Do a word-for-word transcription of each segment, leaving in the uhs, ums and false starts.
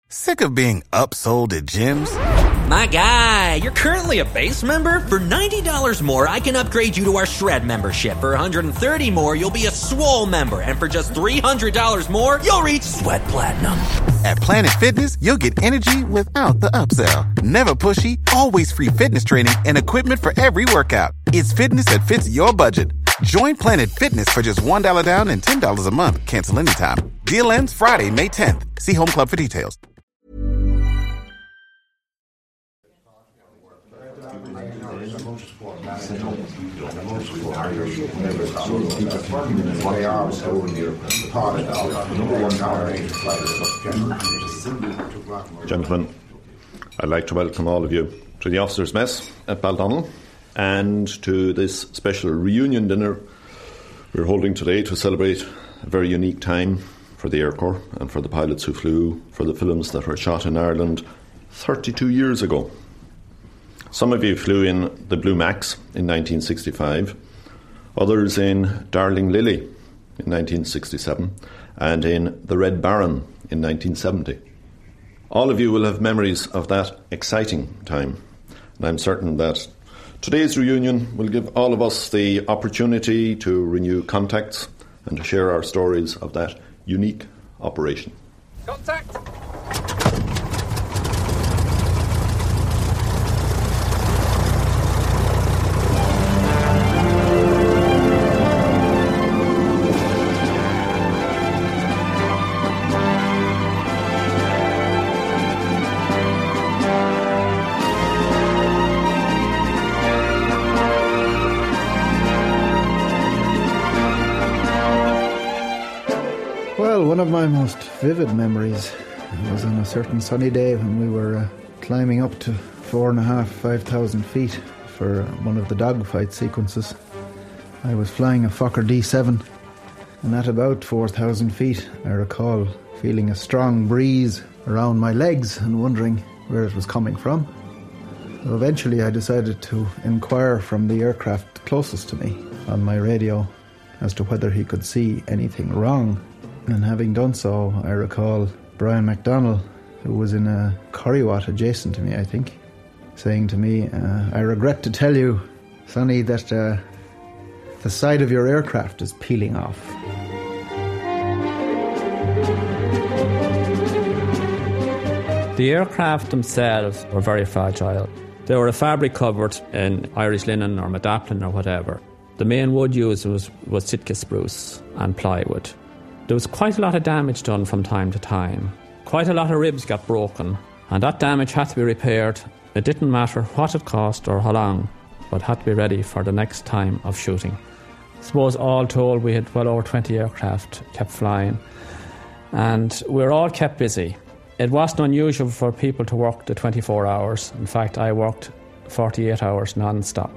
Sick of being upsold at gyms? My guy, you're currently a base member? For ninety dollars more, I can upgrade you to our Shred membership. For one hundred thirty dollars more, you'll be a Swole member. And for just three hundred dollars more, you'll reach Sweat Platinum. At Planet Fitness, you'll get energy without the upsell. Never pushy, always free fitness training and equipment for every workout. It's fitness that fits your budget. Join Planet Fitness for just one dollar down and ten dollars a month. Cancel anytime. Deal ends Friday, May tenth. See Home Club for details. Gentlemen, I'd like to welcome all of you to the Officers' Mess at Baldonnel and to this special reunion dinner we're holding today to celebrate a very unique time for the Air Corps and for the pilots who flew for the films that were shot in Ireland thirty-two years ago. Some of you flew in the Blue Max in nineteen sixty-five, others in Darling Lily in nineteen sixty-seven, and in the Red Baron in nineteen seventy. All of you will have memories of that exciting time, and I'm certain that today's reunion will give all of us the opportunity to renew contacts and to share our stories of that unique operation. Contact! One of my most vivid memories was on a certain sunny day when we were uh, climbing up to four and a half, five thousand feet for one of the dogfight sequences. I was flying a Fokker D seven, and at about four thousand feet, I recall feeling a strong breeze around my legs and wondering where it was coming from. So eventually, I decided to inquire from the aircraft closest to me on my radio as to whether he could see anything wrong. And having done so, I recall Brian McDonnell, who was in a Curriwatt adjacent to me, I think, saying to me, uh, I regret to tell you, Sonny, that uh, the side of your aircraft is peeling off. The aircraft themselves were very fragile. They were a fabric covered in Irish linen or Madaplin or whatever. The main wood used was, was Sitka spruce and plywood. There was quite a lot of damage done from time to time. Quite a lot of ribs got broken, and that damage had to be repaired. It didn't matter what it cost or how long, but had to be ready for the next time of shooting. I suppose all told, we had well over twenty aircraft kept flying, and we were all kept busy. It wasn't unusual for people to work the twenty-four hours. In fact, I worked forty-eight hours non-stop.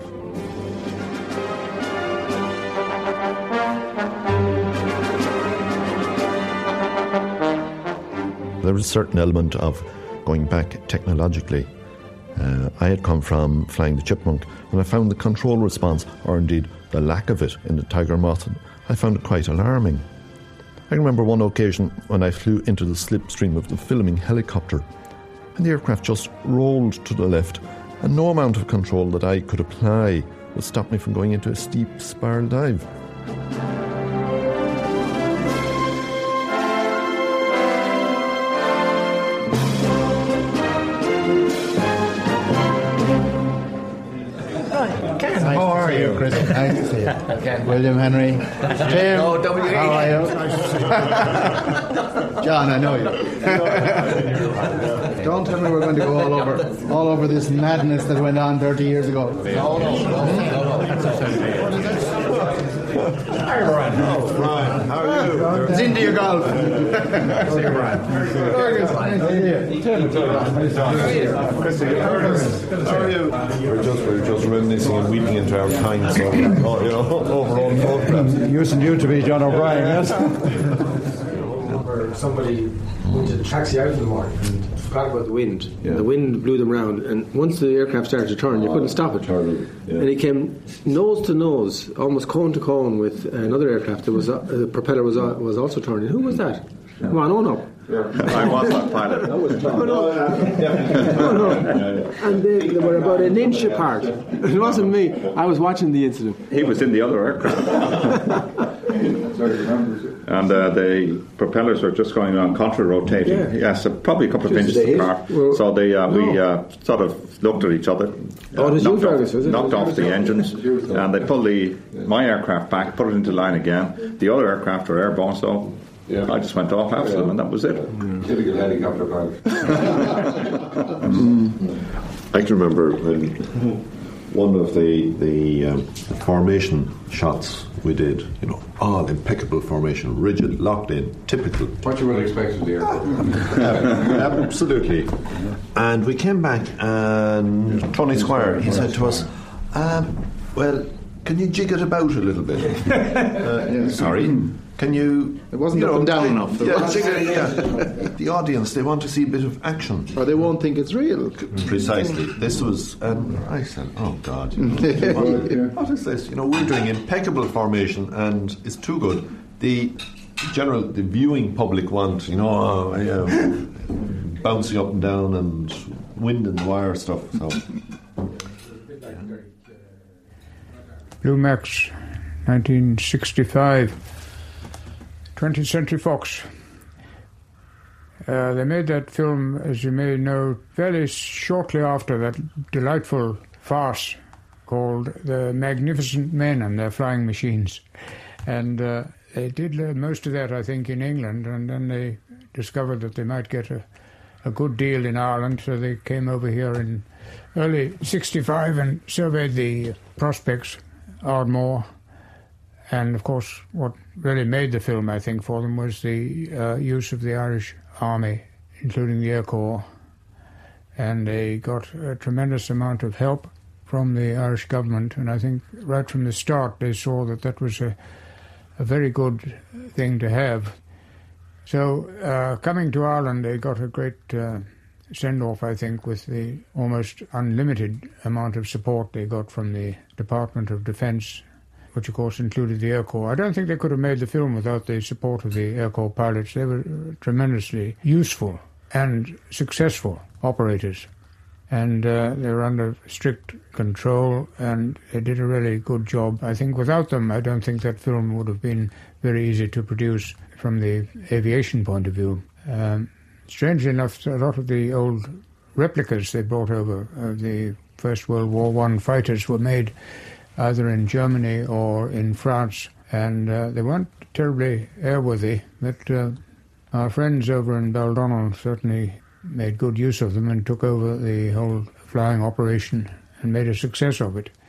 There was a certain element of going back technologically. Uh, I had come from flying the Chipmunk, and I found the control response, or indeed the lack of it, in the Tiger Moth, I found it quite alarming. I remember one occasion when I flew into the slipstream of the filming helicopter, and the aircraft just rolled to the left, and no amount of control that I could apply would stop me from going into a steep spiral dive. Chris, nice to see you. Okay. William Henry. Jim, oh, how are you? John, I know you. Don't tell me we're going to go all over all over this madness that went on thirty years ago. No, no, no. Hi, Brian. Oh, Brian, how are you? It's into your golf. See you, Brian. Very good. Nice to see you. Tim. Chris, how are you? We're just, we're just reminiscing and weeping into our time, so, oh, you know, over all photographs. Used you to be John O'Brien, yes? I remember somebody went to taxi out in the morning and forgot about the wind. Yeah. The wind blew them around, and once the aircraft started to turn, you couldn't stop it. Yeah. And he came nose to nose, almost cone to cone, with another aircraft. That was uh, the propeller was uh, was also turning. Who was that? Yeah. Come on, own up. I was that pilot. That was oh, no. oh, no. And they, they were about an inch apart. It wasn't me. I was watching the incident. He was in the other aircraft. And uh, the propellers were just going on contra-rotating. Yeah. Yes, uh, probably a couple of just inches apart. Well, so they, uh, no. we uh, sort of looked at each other. Oh, uh, did knocked you, off, Fergus? Was it? Knocked off the engines, and they pulled the my aircraft back, put it into line again. The other aircraft were airborne, so yeah. I just went off after yeah. them, and that was it. Mm. Typical helicopter pilot. mm. I can remember when one of the the um, formation shots we did, you know, all impeccable formation, rigid, locked in, typical. What you would expect of the airport. Absolutely. And we came back, and Tony Squire, he said to us, um, well, can you jig it about a little bit? uh, yeah. Sorry. Can you... It wasn't you up know, and down enough. Yeah, jig it, yeah. The audience, they want to see a bit of action. Or they won't think it's real. Precisely. This was... And I said, oh, God. You know, what, what is this? You know, we're doing impeccable formation, and it's too good. The general, the viewing public want, you know, uh, yeah, bouncing up and down and wind and wire stuff, so... Blue Max, nineteen sixty-five, twentieth Century Fox. Uh, they made that film, as you may know, fairly shortly after that delightful farce called The Magnificent Men and Their Flying Machines. And uh, they did most of that, I think, in England, and then they discovered that they might get a, a good deal in Ireland, so they came over here in early sixty-five and surveyed the prospects. Ardmore, and of course what really made the film, I think, for them was the uh, use of the Irish Army, including the Air Corps, and they got a tremendous amount of help from the Irish government, and I think right from the start they saw that that was a, a very good thing to have. So uh, coming to Ireland, they got a great uh, send-off, I think, with the almost unlimited amount of support they got from the Department of Defence, which of course included the Air Corps. I don't think they could have made the film without the support of the Air Corps pilots. They were tremendously useful and successful operators, and uh, they were under strict control, and they did a really good job. I think without them, I don't think that film would have been very easy to produce from the aviation point of view. Um, Strangely enough, a lot of the old replicas they brought over of the First World War One fighters were made either in Germany or in France, and uh, they weren't terribly airworthy, but uh, our friends over in Baldonnel certainly made good use of them and took over the whole flying operation and made a success of it.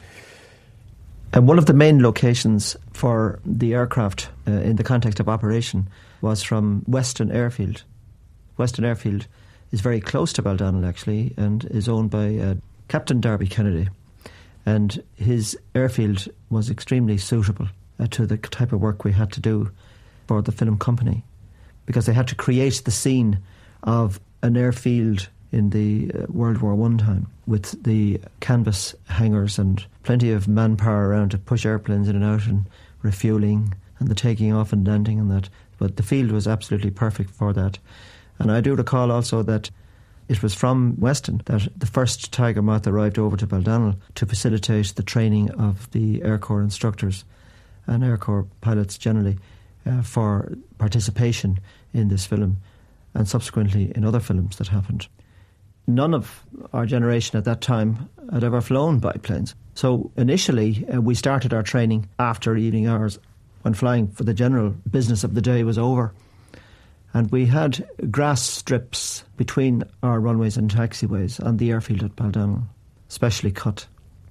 And one of the main locations for the aircraft uh, in the context of operation was from Weston Airfield. Weston Airfield is very close to Baldonnel, actually, and is owned by uh, Captain Darby Kennedy. And his airfield was extremely suitable uh, to the type of work we had to do for the film company, because they had to create the scene of an airfield in the uh, World War One time, with the canvas hangars and plenty of manpower around to push airplanes in and out and refuelling and the taking off and landing and that. But the field was absolutely perfect for that. And I do recall also that it was from Weston that the first Tiger Moth arrived over to Baldonnel to facilitate the training of the Air Corps instructors and Air Corps pilots generally uh, for participation in this film and subsequently in other films that happened. None of our generation at that time had ever flown biplanes. So initially uh, we started our training after evening hours when flying for the general business of the day was over. And we had grass strips between our runways and taxiways on the airfield at Baldonnel, specially cut.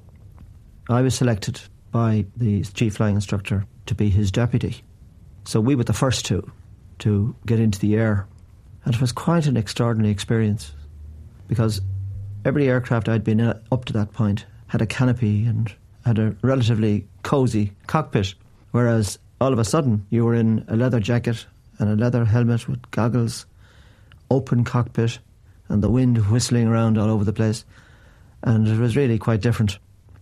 I was selected by the chief flying instructor to be his deputy. So we were the first two to get into the air. And it was quite an extraordinary experience, because every aircraft I'd been in up to that point had a canopy and had a relatively cosy cockpit, whereas all of a sudden you were in a leather jacket and a leather helmet with goggles, open cockpit, and the wind whistling around all over the place. And it was really quite different.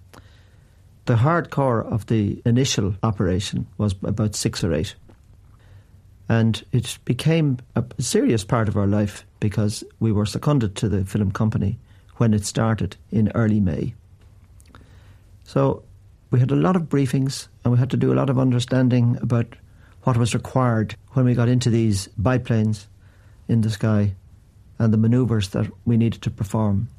The hardcore of the initial operation was about six or eight. And it became a serious part of our life because we were seconded to the film company when it started in early May. So we had a lot of briefings and we had to do a lot of understanding about what was required when we got into these biplanes in the sky and the manoeuvres that we needed to perform.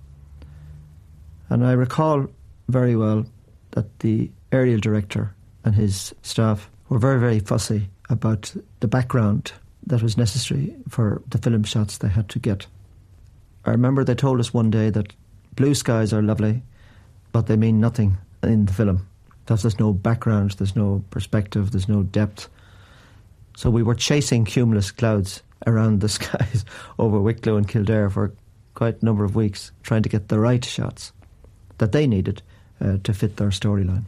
And I recall very well that the aerial director and his staff were very, very fussy about the background that was necessary for the film shots they had to get. I remember they told us one day that blue skies are lovely, but they mean nothing in the film. Because there's no background, there's no perspective, there's no depth. So we were chasing cumulus clouds around the skies over Wicklow and Kildare for quite a number of weeks, trying to get the right shots that they needed uh, to fit their storyline.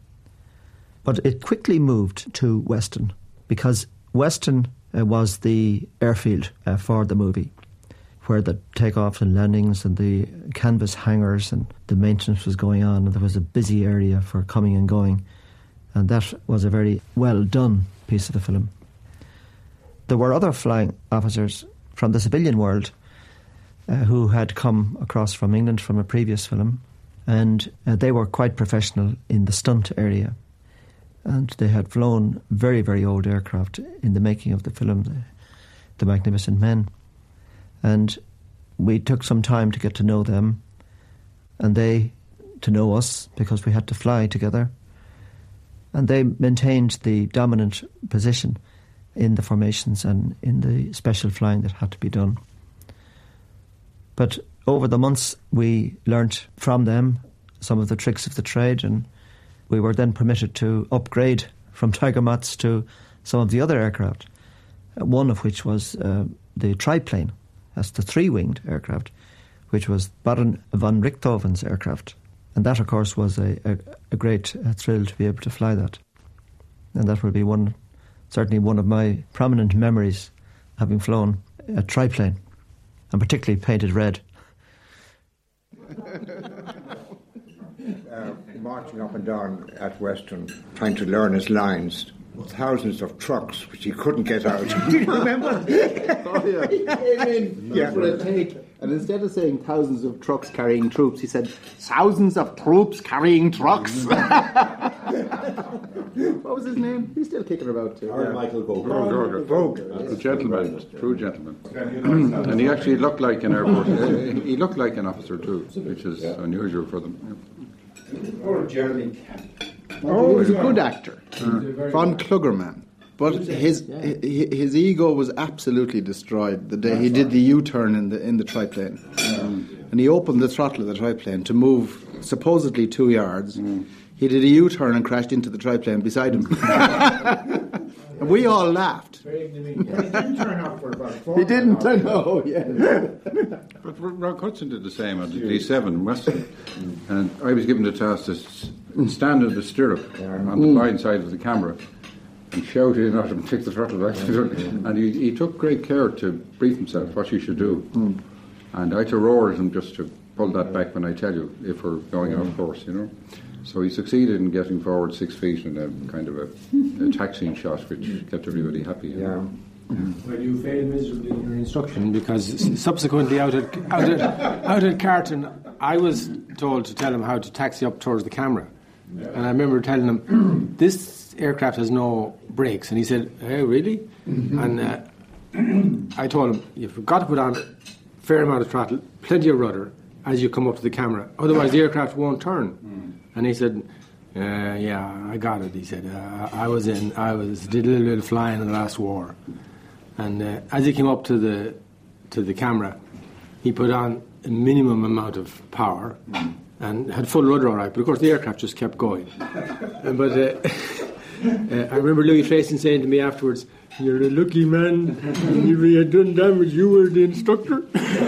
But it quickly moved to Weston, because Weston uh, was the airfield uh, for the movie, where the takeoffs and landings and the canvas hangars and the maintenance was going on, and there was a busy area for coming and going, and that was a very well done piece of the film. There were other flying officers from the civilian world uh, who had come across from England from a previous film, and uh, they were quite professional in the stunt area. And they had flown very, very old aircraft in the making of the film, The, the Magnificent Men. And we took some time to get to know them, and they to know us, because we had to fly together. And they maintained the dominant position in the formations and in the special flying that had to be done. But over the months, we learnt from them some of the tricks of the trade, and we were then permitted to upgrade from Tiger Moths to some of the other aircraft, one of which was uh, the triplane. That's the three-winged aircraft, which was Baron von Richthofen's aircraft. And that, of course, was a, a, a great uh, thrill to be able to fly that. And that will be one, certainly one of my prominent memories, having flown a triplane, and particularly painted red. Uh, marching up and down at Weston, trying to learn his lines. Thousands of trucks which he couldn't get out. Do you remember? Oh, yeah. He came in Yeah. for a take, and instead of saying thousands of trucks carrying troops, he said thousands of troops carrying trucks. What was his name? He's still kicking about too. Aaron Michael Vogue. Vogue. Vogue. A gentleman, true gentleman. And he actually looked like an airport. He looked like an officer too, which is unusual for them. Or Jeremy. Oh, he was a good actor. Uh, Von Klugerman. But his his ego was absolutely destroyed the day he did the U-turn in the in the triplane. And he opened the throttle of the triplane to move supposedly two yards. He did a U-turn and crashed into the triplane beside him. And we all laughed. He didn't turn up for about four. He didn't, I know, yeah. But Rock Hudson did the same on the D seven Western. And I was given the task to stand in the stirrup on the blind side of the camera and shout in at him, take the throttle back. And he, he took great care to brief himself what he should do. Mm. And I had to roar at him just to pull that back when I tell you, if we're going off course, you know. So he succeeded in getting forward six feet in a kind of a, a taxiing shot, which kept everybody happy. You know? Yeah. Well, you failed miserably in your instruction, because subsequently out at, out at, out at Carton, I was told to tell him how to taxi up towards the camera. And I remember telling him, this aircraft has no brakes. And he said, hey, really? Mm-hmm. And uh, I told him, you've got to put on a fair amount of throttle, plenty of rudder, as you come up to the camera. Otherwise, the aircraft won't turn. Mm. And he said, uh, yeah, I got it. He said, uh, I was in, I was, did a little bit of flying in the last war. And uh, as he came up to the to the camera, he put on a minimum amount of power mm. and had full rudder all right. But of course, the aircraft just kept going. uh, but uh, uh, I remember Louis Trayson saying to me afterwards, you're a lucky man. If he had done damage, you were the instructor.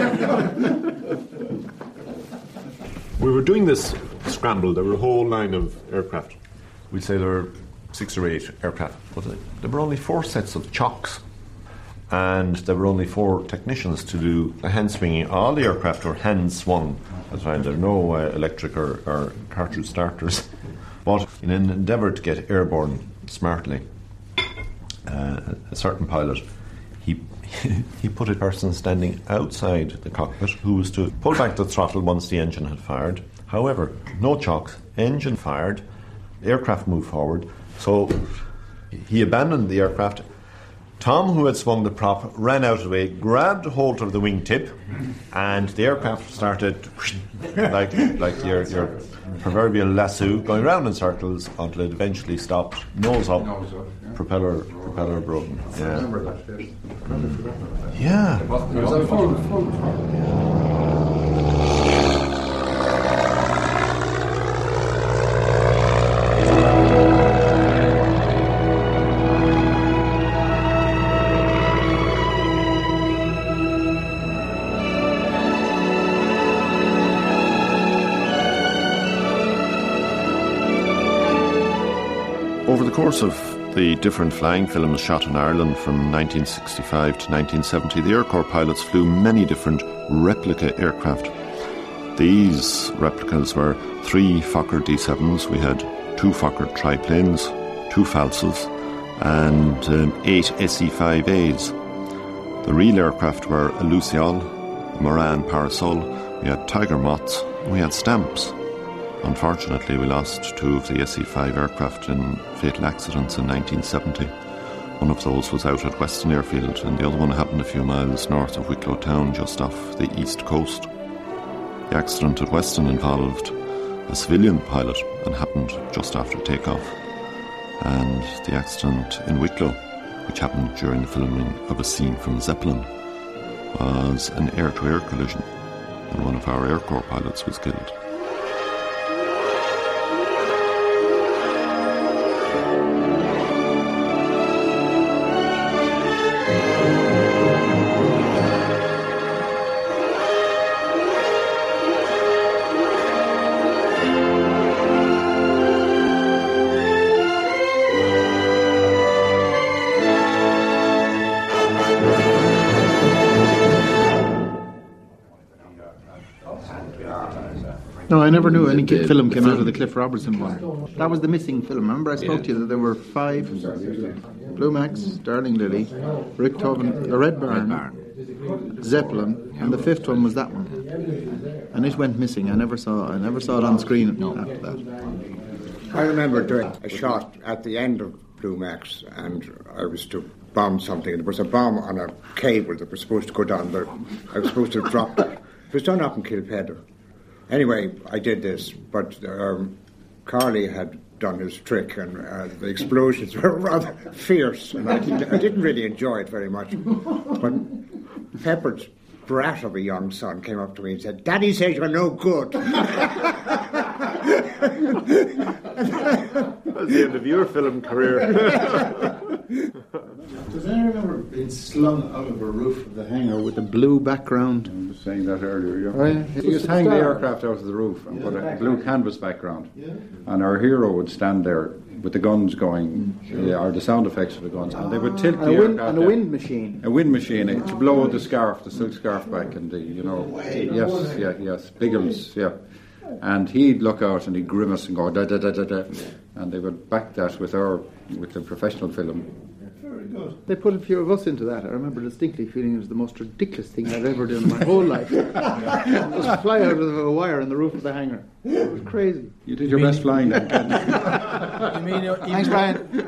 We were doing this scramble. There were a whole line of aircraft. We'd say there were six or eight aircraft, but there were only four sets of chocks, and there were only four technicians to do the hand swinging. All the aircraft were hand swung at the time. There were no uh, electric or, or cartridge starters. But in an endeavour to get airborne smartly, uh, a certain pilot, he he put a person standing outside the cockpit who was to pull back the throttle once the engine had fired. However, no chocks, engine fired, the aircraft moved forward, so he abandoned the aircraft. Tom, who had swung the prop, ran out of the way, grabbed hold of the wingtip, and the aircraft started like like your, your proverbial lasso, going round in circles until it eventually stopped, nose up, nose up yeah. propeller propeller broken. Yeah. I remember that. Yeah. It was on full, full. Over the course of the different flying films shot in Ireland from nineteen sixty-five to nineteen seventy, the Air Corps pilots flew many different replica aircraft. These replicas were three Fokker D sevens, we had two Fokker triplanes, two Falsas, and um, eight S E five A's. The real aircraft were a Luciole, a Moran Parasol, we had Tiger Moths, and we had Stamps. Unfortunately, we lost two of the S E five aircraft in fatal accidents in nineteen seventy. One of those was out at Weston Airfield, and the other one happened a few miles north of Wicklow Town, just off the east coast. The accident at Weston involved a civilian pilot and happened just after takeoff. And the accident in Wicklow, which happened during the filming of a scene from Zeppelin, was an air-to-air collision, and one of our Air Corps pilots was killed. No, I never knew any the, film came film. out of the Cliff Robertson one. That was the missing film. Remember I spoke yeah. to you that there were five: Blue Max, Darling Lily, Richthofen, the Red Barn, Red Barn. Zeppelin, and the fifth one was that one. And it went missing. I never saw. I never saw it on screen after that. I remember doing a shot at the end of Blue Max, and I was to bomb something. There was a bomb on a cable that was supposed to go down there. I was supposed to drop it. It was done up in Kilpedder. Anyway, I did this, but um, Carly had done his trick, and uh, the explosions were rather fierce, and I didn't, I didn't really enjoy it very much. But Pepper's brat of a young son came up to me and said, "Daddy says you're no good." That's the end of your film career. Does anyone remember being slung out of a roof of the hangar with a blue background? I was saying that earlier, yeah. Oh, yeah. You just hang the aircraft out of the roof and put a blue canvas background. Yeah. And our hero would stand there with the guns going, sure. yeah, or the sound effects of the guns, and they would tilt and the a wind, aircraft. And a wind machine. A wind machine to blow the scarf, the silk scarf back, and the, you know, yes, yeah, yes, Biggles, yeah. And he'd look out and he'd grimace and go da da da da da, and they would back that with our with the professional film. Very good. They put a few of us into that. I remember distinctly feeling it was the most ridiculous thing I'd ever done in my whole life. Just fly out of a wire on the roof of the hangar. It was crazy. You did your you best flying then. You mean you Thanks, Brian.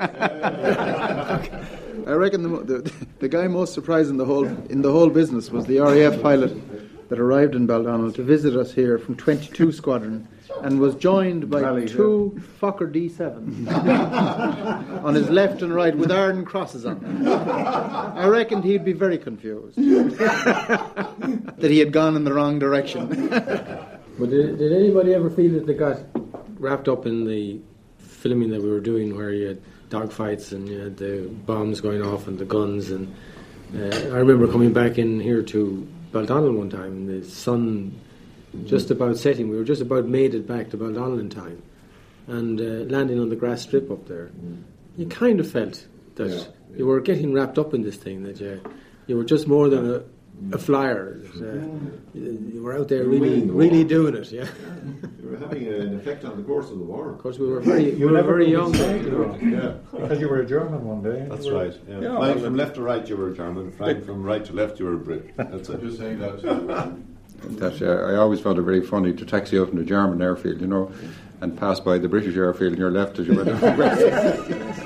I reckon the, the the guy most surprised in the whole in the whole business was the R A F pilot that arrived in Baldonnel to visit us here from twenty-two Squadron, and was joined by Rally, two yeah. Fokker D sevens on his left and right with iron crosses on them. I reckoned he'd be very confused that he had gone in the wrong direction. But did, did anybody ever feel that they got wrapped up in the filming that we were doing, where you had dogfights and you had the bombs going off and the guns? And uh, I remember coming back in here to Baldonnel one time, and the sun just about setting. We were just about made it back to Baldonnel in time, and uh, landing on the grass strip up there. You kind of felt that yeah, yeah. you were getting wrapped up in this thing, that you, you were just more than a, a flyer. Uh, you were out there really, really doing it. Yeah. You were having an effect on the course of the war. Of course, we were very, we were very young. You know. Yeah, because you were a German one day. That's right. Yeah. Yeah, flying from left to right, you were a German. Flying from right to left, you were a Brit. That's it. Just saying that. that uh, I always found it very funny to taxi out from the German airfield, you know, and pass by the British airfield on your left as you went over.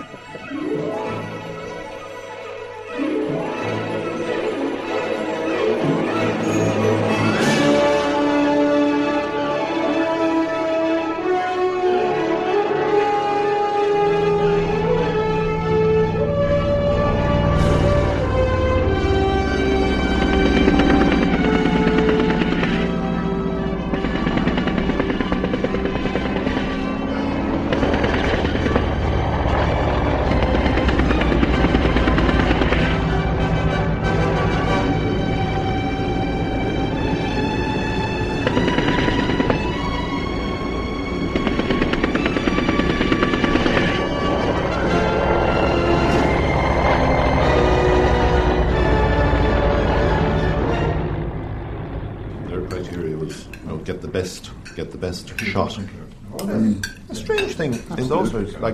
Get the best shot. Um, a strange thing in those days, like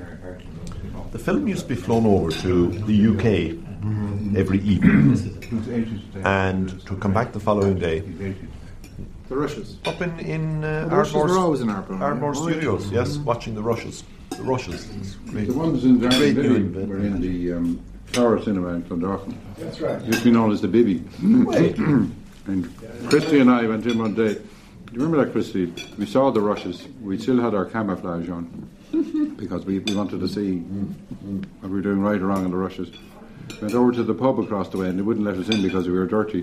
the film used to be flown over to the U K every evening, and to come back the following day. The Rushes up in in uh, the Rushes were always in Ardmore, Ardmore yeah. Studios. Yes, watching the Rushes. The Rushes. The ones in Darlington were in the um, Tower Cinema in Clondalkin. That's right. Used to be known as the Bibby. And Christy and I went in one day. Do you remember that, Christy? We saw the Rushes. We still had our camouflage on because we, we wanted to see what we were doing right or wrong in the Rushes. Went over to the pub across the way and they wouldn't let us in because we were dirty.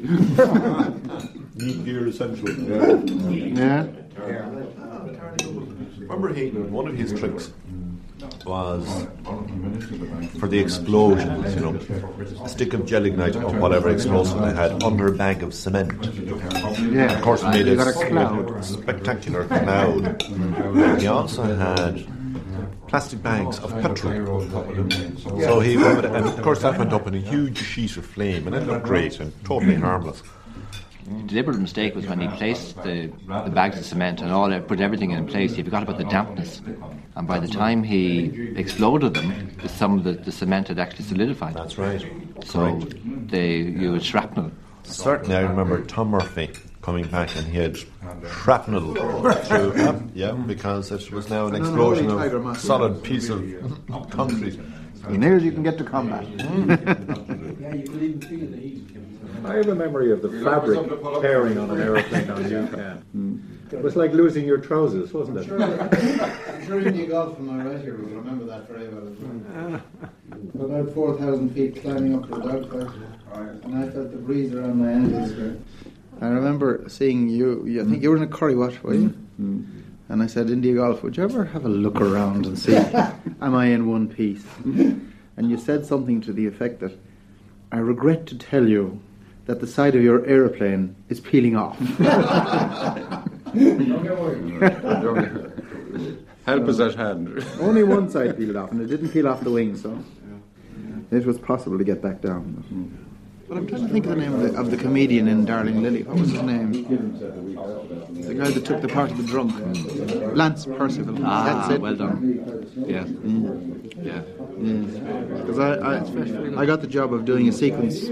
Neat gear essential. Yeah. Yeah. Remember Hayden, one of his tricks was for the explosions, you know, a stick of gelignite or whatever explosive they had under a bag of cement. Yeah. Of course, made a, a cloud. spectacular cloud. And he also had plastic bags of petrol. So he would, and of course that went up in a huge sheet of flame, and it looked great and totally harmless. The deliberate mistake was when he placed the, the bags of cement and all that, put everything in place, he forgot about the dampness. And by the time he exploded them, the, some of the, the cement had actually solidified. That's right. So Correct. they used shrapnel. Certainly, I remember Tom Murphy coming back and he had shrapnel through, yeah, yeah, because it was now an explosion of a solid piece of concrete. As near as you can get to combat. Yeah, you could even feel the heat. I have a memory of the fabric tearing on an aeroplane on UCAN. Mm. It was like losing your trousers, wasn't it? I'm sure, I'm sure India Golf and my right here will remember that very well as well. About four thousand feet climbing up to the dogfight, and I felt the breeze around my ankles. I remember seeing you, you I think you were in a curry watch, were you? Mm. And I said, India Golf, would you ever have a look around and see, am I in one piece? And you said something to the effect that, I regret to tell you that the side of your aeroplane is peeling off. Help us at hand. Only one side peeled off, and it didn't peel off the wing, so it was possible to get back down. But I'm trying to think of the name of the, of the comedian in Darling Lily. What was his name? The guy that took the part of the drunk. Lance Percival. Ah, That's it. well done. Yeah. Mm. Yeah. Because I, I, I got the job of doing a sequence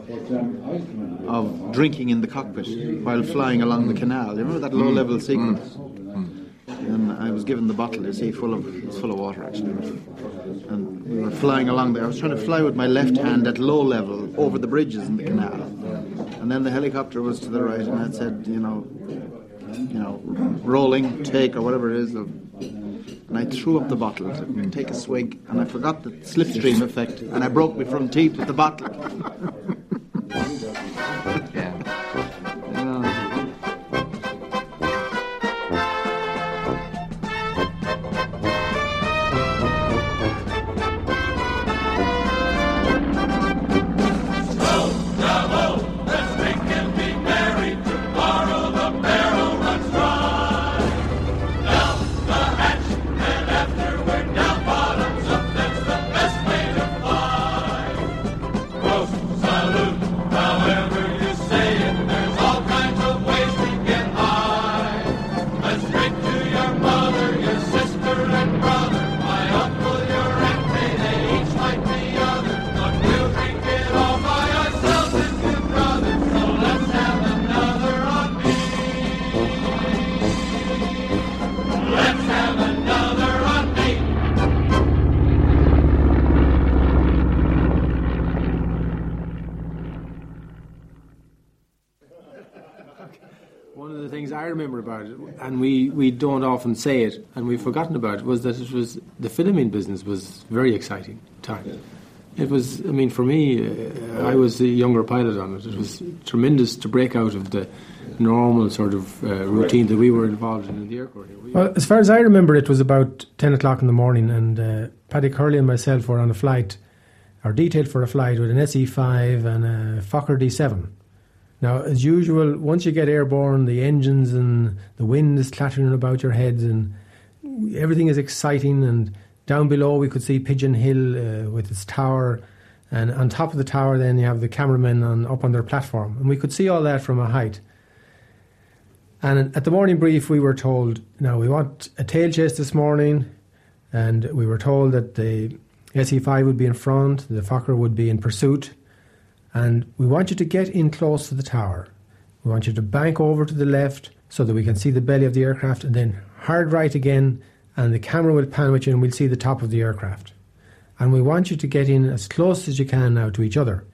of drinking in the cockpit while flying along the canal. You remember that low-level sequence? And I was given the bottle, you see, full of it's full of water actually. And we were flying along there. I was trying to fly with my left hand at low level over the bridges in the canal. And then the helicopter was to the right, and I said, you know, you know, rolling, take, or whatever it is. And I threw up the bottle to take a swig, and I forgot the slipstream effect, and I broke my front teeth with the bottle. Yeah. Roast One of the things I remember about it, and we, we don't often say it, and we've forgotten about it, was that it was the filming business was very exciting time. It was, I mean, for me, uh, I was a younger pilot on it. It was tremendous to break out of the normal sort of uh, routine that we were involved in in the Air Corps. Well, as far as I remember, it was about ten o'clock in the morning, and uh, Paddy Curley and myself were on a flight, or detailed for a flight with an S E five and a Fokker D seven. Now, as usual, once you get airborne, the engines and the wind is clattering about your heads and everything is exciting. And down below we could see Pigeon Hill uh, with its tower. And on top of the tower then you have the cameramen on, up on their platform. And we could see all that from a height. And at the morning brief we were told, now we want a tail chase this morning. And we were told that the S E five would be in front, the Fokker would be in pursuit. And we want you to get in close to the tower. We want you to bank over to the left so that we can see the belly of the aircraft, and then hard right again, and the camera will pan with you and we'll see the top of the aircraft. And we want you to get in as close as you can now to each other.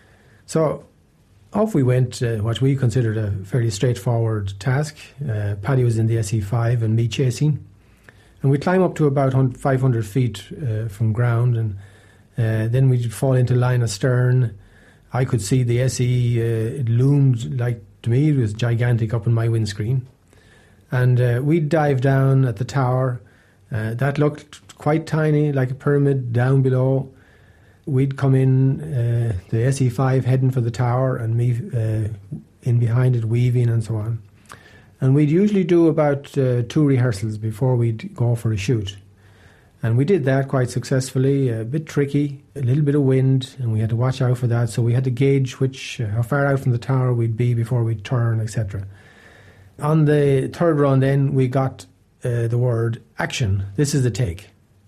So off we went, uh, what we considered a fairly straightforward task. Uh, Paddy was in the S E five and me chasing. And we'd climb up to about five hundred feet uh, from ground, and uh, then we'd fall into line astern. I could see the S E, uh, it loomed like, to me, it was gigantic up on my windscreen. And uh, we'd dive down at the tower. Uh, that looked quite tiny, like a pyramid down below. We'd come in, uh, the S E five heading for the tower, and me uh, in behind it, weaving and so on. And we'd usually do about uh, two rehearsals before we'd go for a shoot. And we did that quite successfully, a bit tricky, a little bit of wind, and we had to watch out for that. So we had to gauge which, uh, how far out from the tower we'd be before we'd turn, et cetera. On the third run then, we got uh, the word action. This is the take.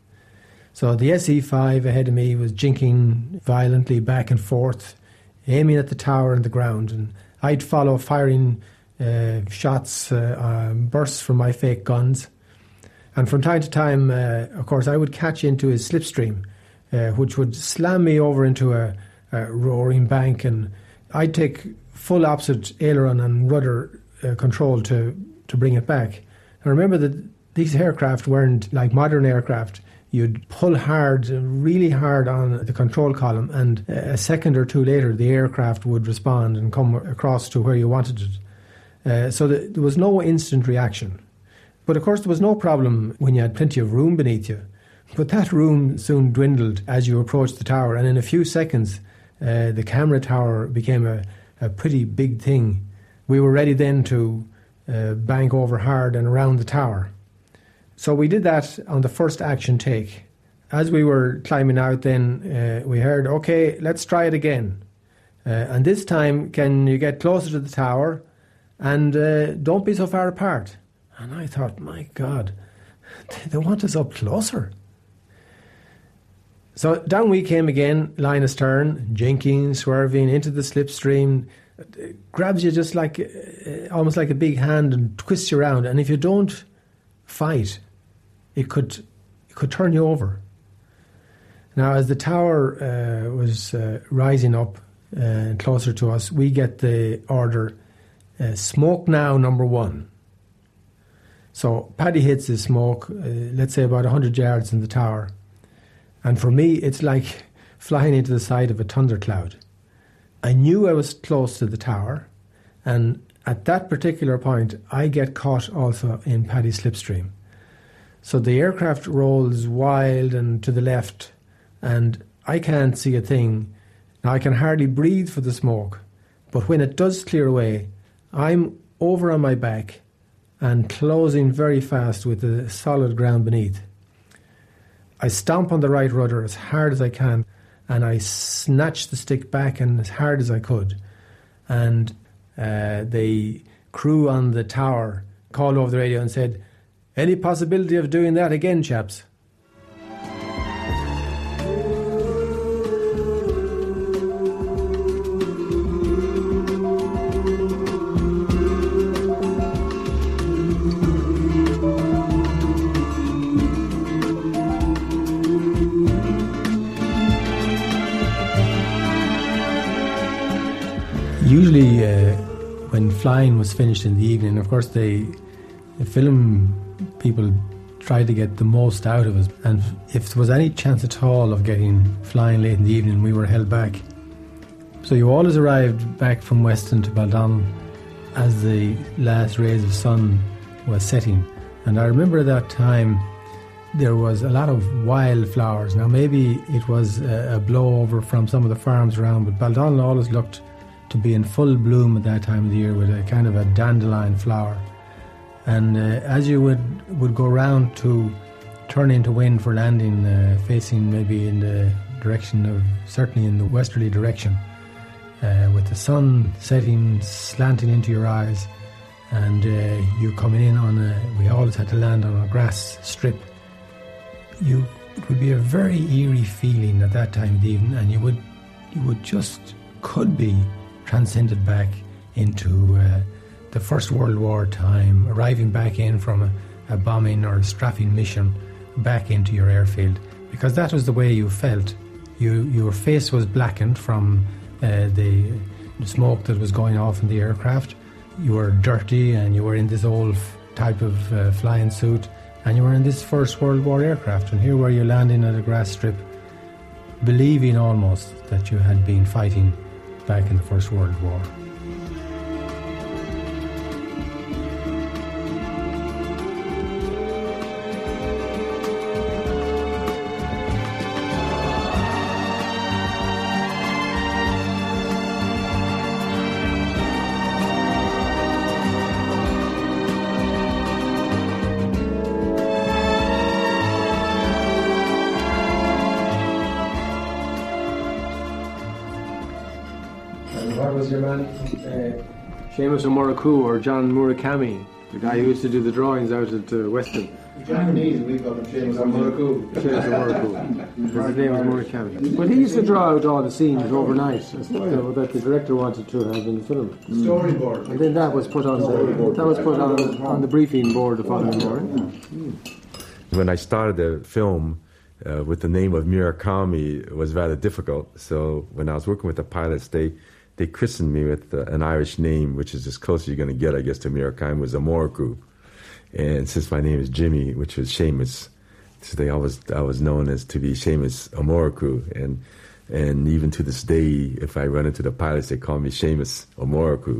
So the S E five ahead of me was jinking violently back and forth, aiming at the tower and the ground. And I'd follow firing uh, shots, uh, um, bursts from my fake guns. And from time to time, uh, of course, I would catch into his slipstream, uh, which would slam me over into a, a roaring bank, and I'd take full opposite aileron and rudder uh, control to, to bring it back. And remember that these aircraft weren't like modern aircraft. You'd pull hard, really hard on the control column, and a second or two later, the aircraft would respond and come across to where you wanted it. Uh, so that there was no instant reaction. But of course there was no problem when you had plenty of room beneath you. But that room soon dwindled as you approached the tower, and in a few seconds uh, the camera tower became a, a pretty big thing. We were ready then to uh, bank over hard and around the tower. So we did that on the first action take. As we were climbing out then, uh, we heard, okay, let's try it again. Uh, and this time, can you get closer to the tower and uh, don't be so far apart. And I thought, my God, they want us up closer. So down we came again, line astern, jinking, swerving into the slipstream. It grabs you just like, uh, almost like a big hand and twists you around. And if you don't fight, it could, it could turn you over. Now, as the tower uh, was uh, rising up uh, closer to us, we get the order, uh, smoke now, number one. So Paddy hits his smoke, uh, let's say about one hundred yards in the tower. And for me, it's like flying into the side of a thundercloud. I knew I was close to the tower, and at that particular point, I get caught also in Paddy's slipstream. So the aircraft rolls wild and to the left, and I can't see a thing. Now, I can hardly breathe for the smoke, but when it does clear away, I'm over on my back and closing very fast with the solid ground beneath. I stomp on the right rudder as hard as I can, and I snatch the stick back and as hard as I could. And uh, the crew on the tower called over the radio and said, "Any possibility of doing that again, chaps?" flying was finished in the evening. Of course, they, the film people tried to get the most out of us, and if there was any chance at all of getting flying late in the evening, we were held back. So you always arrived back from Weston to Baldonnel as the last rays of sun was setting. And I remember at that time there was a lot of wildflowers. Now maybe it was a, a blowover from some of the farms around, but Baldonnel always looked to be in full bloom at that time of the year with a kind of a dandelion flower. And uh, as you would, would go round to turn into wind for landing, uh, facing maybe in the direction of, certainly in the westerly direction, uh, with the sun setting, slanting into your eyes, and uh, you coming in on a, we always had to land on a grass strip. You, it would be a very eerie feeling at that time of the evening, and you would, you would just, could be transcended back into uh, the First World War time, arriving back in from a, a bombing or a strafing mission back into your airfield, because that was the way you felt. You, your face was blackened from uh, the, the smoke that was going off in the aircraft. You were dirty, and you were in this old type of uh, flying suit, and you were in this First World War aircraft, and here were you landing at a grass strip, believing almost that you had been fighting back in the First World War. Seamus O'Muraku or John Murakami, the guy who used to do the drawings out at uh, Weston. Japanese, we call him Seamus O'Muraku. Seamus O'Muraku. His name was Murakami. But he used to draw out all the scenes overnight that the, that the director wanted to have in the film. Storyboard. And then that was put on the that was put on, on the briefing board the following morning. When I started the film uh, with the name of Murakami, it was rather difficult. So when I was working with the pilots, they They christened me with uh, an Irish name, which is as close as you're going to get, I guess, to Murakami, was O'Muraku. And since my name is Jimmy, which was Seamus, so they always I was known as to be Seamus O'Muraku. And and even to this day, if I run into the pilots, they call me Seamus O'Muraku.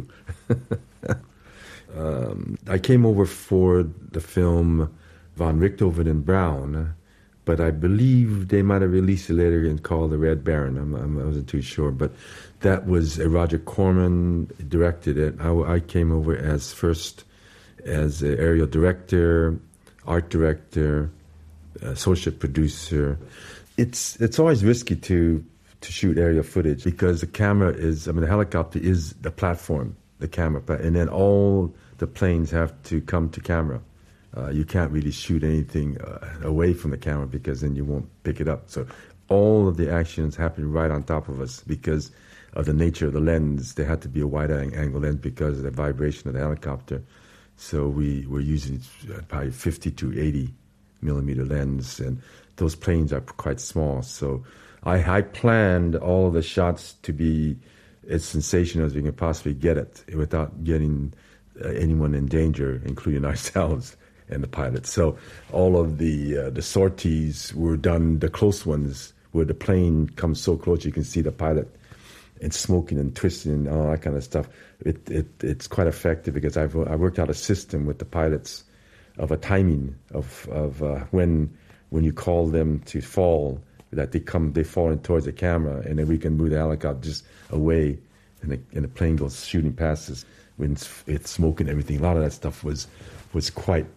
um, I came over for the film Von Richthofen and Brown, but I believe they might have released it later and called The Red Baron. I'm, I'm, I wasn't too sure, but that was uh, Roger Corman directed it. I, I came over as first as an aerial director, art director, associate producer. It's it's always risky to to shoot aerial footage because the camera is, I mean, the helicopter is the platform, the camera, and then all the planes have to come to camera. Uh, you can't really shoot anything uh, away from the camera because then you won't pick it up. So all of the actions happen right on top of us because of the nature of the lens. There had to be a wide angle lens because of the vibration of the helicopter. So we were using probably fifty to eighty millimeter lens, and those planes are quite small. So I, I planned all of the shots to be as sensational as we can possibly get it without getting uh, anyone in danger, including ourselves and the pilots. So all of the uh, the sorties were done, the close ones, where the plane comes so close you can see the pilot and smoking and twisting and all that kind of stuff. It, it it's quite effective because I've I worked out a system with the pilots of a timing of of uh, when when you call them to fall, that they come they fall in towards the camera, and then we can move the helicopter just away, and the, and the plane goes shooting past us when it's, it's smoking and everything. A lot of that stuff was was quite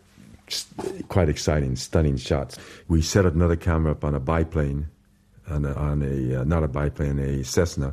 quite exciting, stunning shots. We set another camera up on a biplane, on a, on a uh, not a biplane, a Cessna.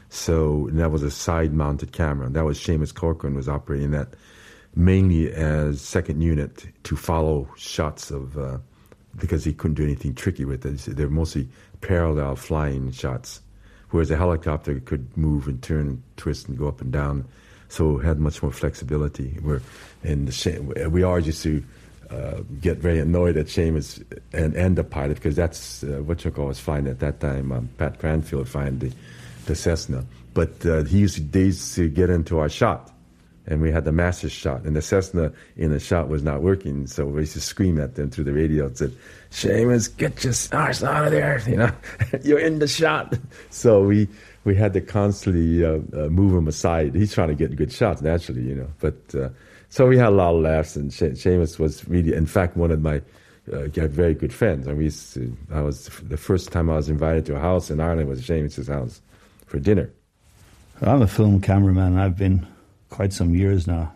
So that was a side-mounted camera. That was Seamus Corcoran was operating that mainly as second unit to follow shots of, uh, because he couldn't do anything tricky with it. They're mostly parallel flying shots, whereas a helicopter could move and turn and twist and go up and down. So it had much more flexibility. We're in the we always used to uh, get very annoyed at Seamus and, and the pilot because that's uh, what you call was flying at that time. Um, Pat Cranfield flying the the Cessna, but uh, he used to, they used to get into our shot, and we had the master shot, and the Cessna in the shot was not working, so we used to scream at them through the radio and said, "Seamus, get your arse out of there, you know, you're in the shot." So we we had to constantly uh, uh, move him aside. He's trying to get good shots, naturally, you know. But uh, so we had a lot of laughs, and she- Seamus was really, in fact, one of my uh, very good friends. And we used to, I was the first time I was invited to a house in Ireland was Seamus's house for dinner. I'm a film cameraman. I've been quite some years now.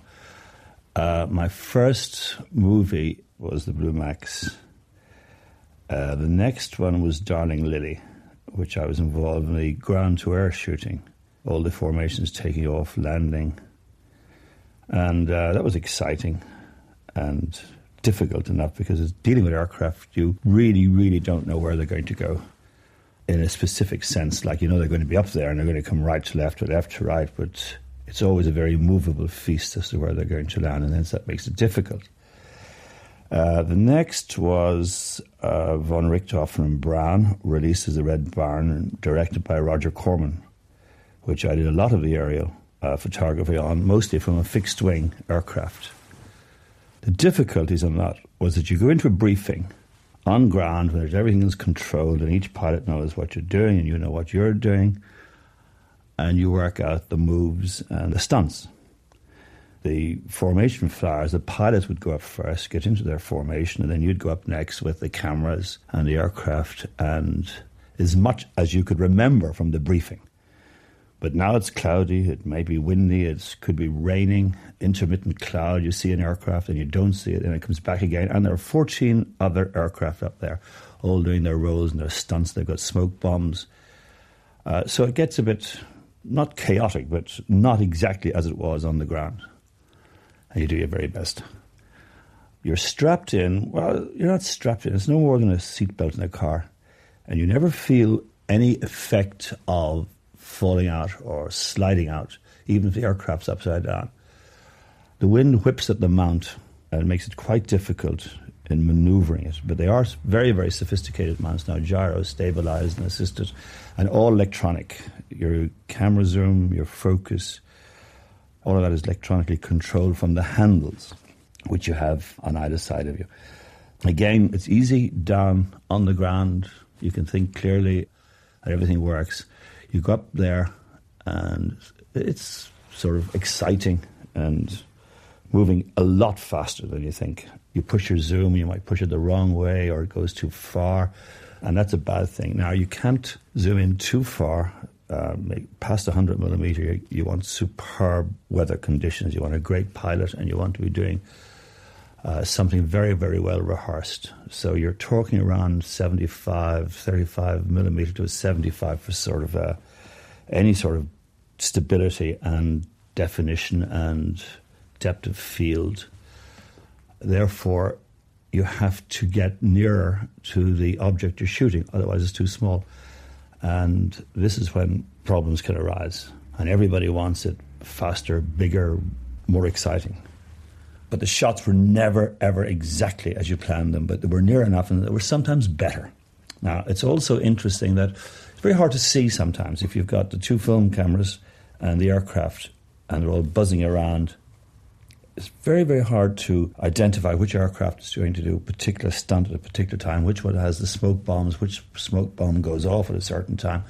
Uh, my first movie was the Blue Max. Uh, the next one was Darling Lily, which I was involved in the ground-to-air shooting, all the formations taking off, landing. And uh, that was exciting and difficult enough because dealing with aircraft, you really, really don't know where they're going to go in a specific sense. Like, you know, they're going to be up there and they're going to come right to left or left to right, but it's always a very movable feast as to where they're going to land, and hence that makes it difficult. Uh, the next was uh, von Richthofen and Brown, released as The Red Barn and directed by Roger Corman, which I did a lot of the aerial uh, photography on, mostly from a fixed-wing aircraft. The difficulties on that was that you go into a briefing on ground where everything is controlled and each pilot knows what you're doing and you know what you're doing, and you work out the moves and the stunts. The formation flyers, the pilots would go up first, get into their formation, and then you'd go up next with the cameras and the aircraft and as much as you could remember from the briefing. But now it's cloudy, it may be windy, it could be raining, intermittent cloud, you see an aircraft and you don't see it, and it comes back again. And there are fourteen other aircraft up there, all doing their roles and their stunts. They've got smoke bombs. Uh, so it gets a bit, not chaotic, but not exactly as it was on the ground. And you do your very best. You're strapped in. Well, you're not strapped in. It's no more than a seatbelt in a car. And you never feel any effect of falling out or sliding out, even if the aircraft's upside down. The wind whips at the mount and makes it quite difficult in manoeuvring it. But they are very, very sophisticated mounts now, gyro stabilized and assisted, and all electronic. Your camera zoom, your focus, all of that is electronically controlled from the handles, which you have on either side of you. Again, it's easy down on the ground. You can think clearly and everything works. You go up there and it's sort of exciting and moving a lot faster than you think. You push your zoom, you might push it the wrong way or it goes too far, and that's a bad thing. Now, you can't zoom in too far. Uh, past one hundred millimeter, you, you want superb weather conditions. You want a great pilot, and you want to be doing uh, something very, very well rehearsed. So you're talking around seventy-five, thirty-five millimeter to a seventy-five for sort of a, any sort of stability and definition and depth of field. Therefore, you have to get nearer to the object you're shooting, otherwise it's too small. And this is when problems can arise. And everybody wants it faster, bigger, more exciting. But the shots were never, ever exactly as you planned them, but they were near enough and they were sometimes better. Now, it's also interesting that it's very hard to see sometimes if you've got the two film cameras and the aircraft and they're all buzzing around. It's very, very hard to identify which aircraft is going to do a particular stunt at a particular time, which one has the smoke bombs, which smoke bomb goes off at a certain time.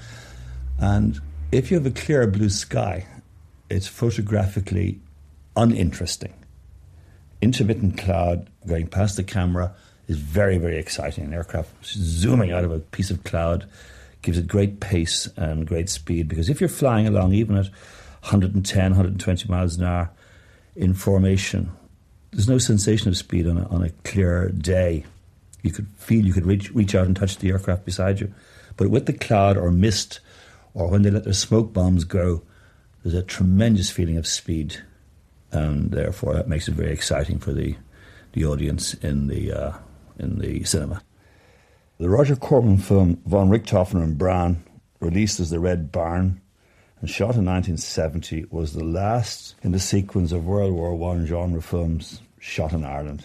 And if you have a clear blue sky, it's photographically uninteresting. Intermittent cloud going past the camera is very, very exciting. An aircraft zooming out of a piece of cloud gives it great pace and great speed, because if you're flying along even at one hundred ten, one hundred twenty miles an hour, in formation, there's no sensation of speed on a, on a clear day. You could feel you could reach reach out and touch the aircraft beside you. But with the cloud or mist, or when they let their smoke bombs go, there's a tremendous feeling of speed. And therefore that makes it very exciting for the, the audience in the, uh, in the cinema. The Roger Corman film, Von Richthofen and Brown, released as The Red Barn, and shot in nineteen seventy, was the last in the sequence of World War One genre films shot in Ireland.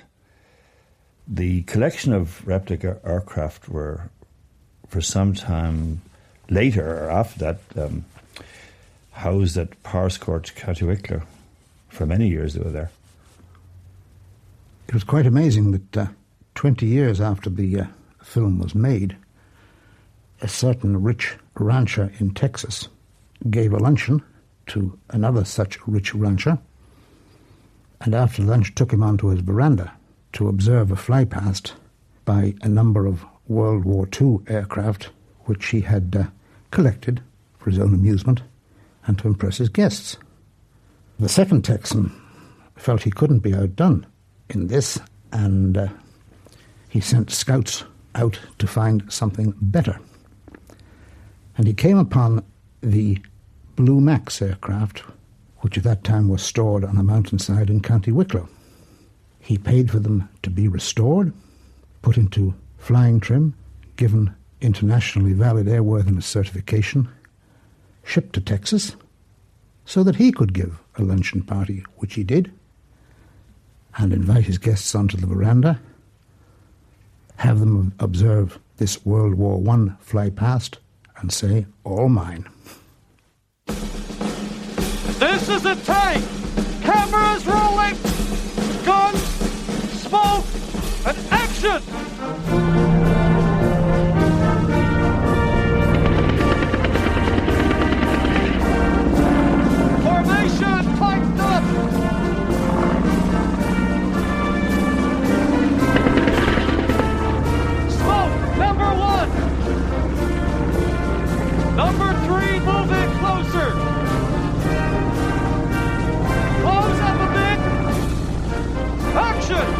The collection of replica aircraft were, for some time later or after that, um, housed at Powerscourt, County Wicklow, for many years they were there. It was quite amazing that uh, twenty years after the uh, film was made, a certain rich rancher in Texas gave a luncheon to another such rich rancher, and after lunch took him onto his veranda to observe a flypast by a number of World War Two aircraft which he had uh, collected for his own amusement and to impress his guests. The second Texan felt he couldn't be outdone in this, and uh, he sent scouts out to find something better. And he came upon the Blue Max aircraft, which at that time was stored on a mountainside in County Wicklow. He paid for them to be restored, put into flying trim, given internationally valid airworthiness certification, shipped to Texas, so that he could give a luncheon party, which he did, and invite his guests onto the veranda, have them observe this World War One fly past, and say, all mine. This is a tank! Cameras rolling! Guns! Smoke! And action! Formation piped up! Smoke, number one! Number three, moving closer! Close up a bit! Action!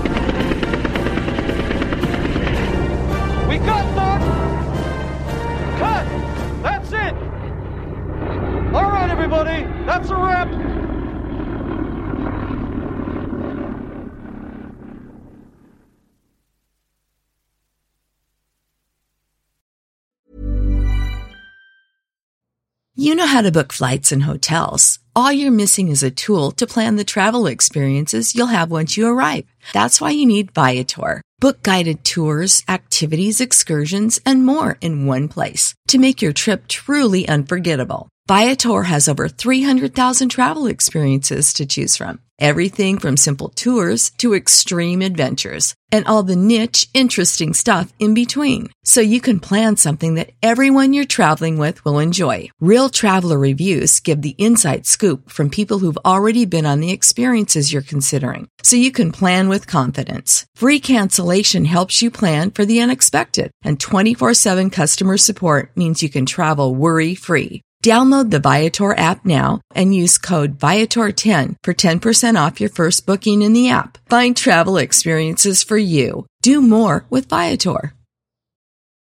We got that! Cut! That's it! All right, everybody, that's a wrap! You know how to book flights and hotels. All you're missing is a tool to plan the travel experiences you'll have once you arrive. That's why you need Viator. Book guided tours, activities, excursions, and more in one place to make your trip truly unforgettable. Viator has over three hundred thousand travel experiences to choose from. Everything from simple tours to extreme adventures and all the niche, interesting stuff in between. So you can plan something that everyone you're traveling with will enjoy. Real traveler reviews give the inside scoop from people who've already been on the experiences you're considering. So you can plan with confidence. Free cancellation helps you plan for the unexpected. And twenty-four seven customer support means you can travel worry-free. Download the Viator app now and use code Viator ten for ten percent off your first booking in the app. Find travel experiences for you. Do more with Viator.